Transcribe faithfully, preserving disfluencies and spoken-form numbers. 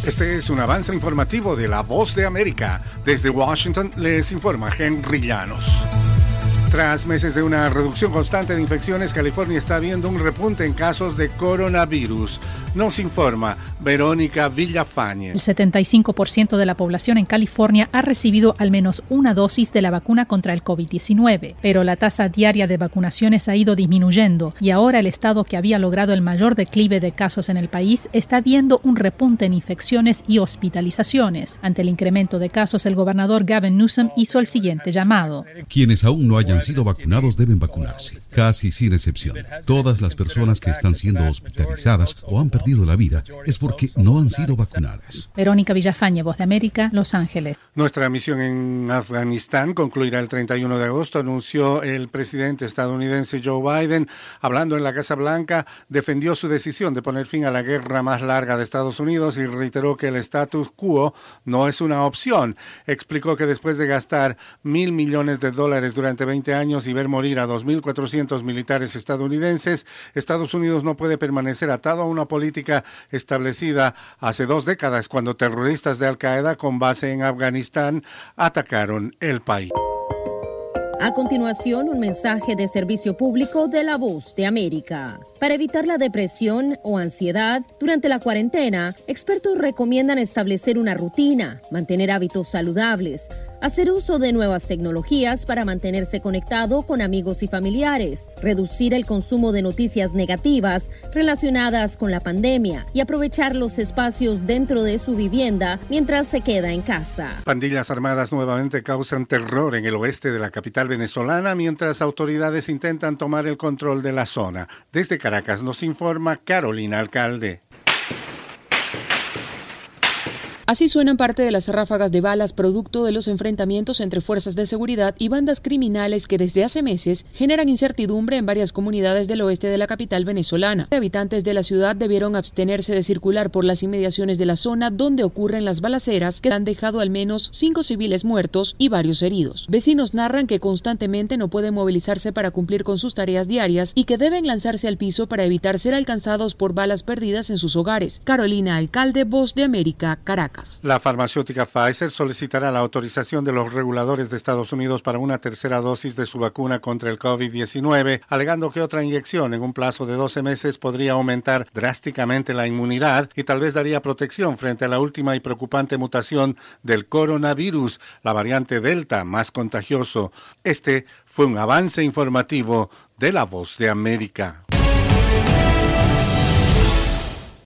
Este es un avance informativo de La Voz de América. Desde Washington les informa Henry Llanos. Tras meses de una reducción constante de infecciones, California está viendo un repunte en casos de coronavirus. Nos informa Verónica Villafañe. El setenta y cinco por ciento de la población en California ha recibido al menos una dosis de la vacuna contra el COVID diecinueve, pero la tasa diaria de vacunaciones ha ido disminuyendo y ahora el estado que había logrado el mayor declive de casos en el país está viendo un repunte en infecciones y hospitalizaciones. Ante el incremento de casos, el gobernador Gavin Newsom hizo el siguiente llamado. Quienes aún no hayan sido vacunados deben vacunarse, casi sin excepción. Todas las personas que están siendo hospitalizadas o han perdido la vida es porque no han sido vacunadas. Verónica Villafañe, Voz de América, Los Ángeles. Nuestra misión en Afganistán concluirá el treinta y uno de agosto, anunció el presidente estadounidense Joe Biden. Hablando en la Casa Blanca, defendió su decisión de poner fin a la guerra más larga de Estados Unidos y reiteró que el status quo no es una opción. Explicó que después de gastar mil millones de dólares durante veinte años y ver morir a dos mil cuatrocientos militares estadounidenses, Estados Unidos no puede permanecer atado a una política establecida hace dos décadas cuando terroristas de Al-Qaeda con base en Afganistán atacaron el país. A continuación, un mensaje de servicio público de La Voz de América. Para evitar la depresión o ansiedad durante la cuarentena, expertos recomiendan establecer una rutina, mantener hábitos saludables, hacer uso de nuevas tecnologías para mantenerse conectado con amigos y familiares, reducir el consumo de noticias negativas relacionadas con la pandemia y aprovechar los espacios dentro de su vivienda mientras se queda en casa. Pandillas armadas nuevamente causan terror en el oeste de la capital venezolana mientras autoridades intentan tomar el control de la zona. Desde Caracas nos informa Carolina Alcalde. Así suenan parte de las ráfagas de balas producto de los enfrentamientos entre fuerzas de seguridad y bandas criminales que desde hace meses generan incertidumbre en varias comunidades del oeste de la capital venezolana. Los habitantes de la ciudad debieron abstenerse de circular por las inmediaciones de la zona donde ocurren las balaceras que han dejado al menos cinco civiles muertos y varios heridos. Vecinos narran que constantemente no pueden movilizarse para cumplir con sus tareas diarias y que deben lanzarse al piso para evitar ser alcanzados por balas perdidas en sus hogares. Carolina Alcalde, Voz de América, Caracas. La farmacéutica Pfizer solicitará la autorización de los reguladores de Estados Unidos para una tercera dosis de su vacuna contra el COVID diecinueve, alegando que otra inyección en un plazo de doce meses podría aumentar drásticamente la inmunidad y tal vez daría protección frente a la última y preocupante mutación del coronavirus, la variante Delta más contagioso. Este fue un avance informativo de La Voz de América.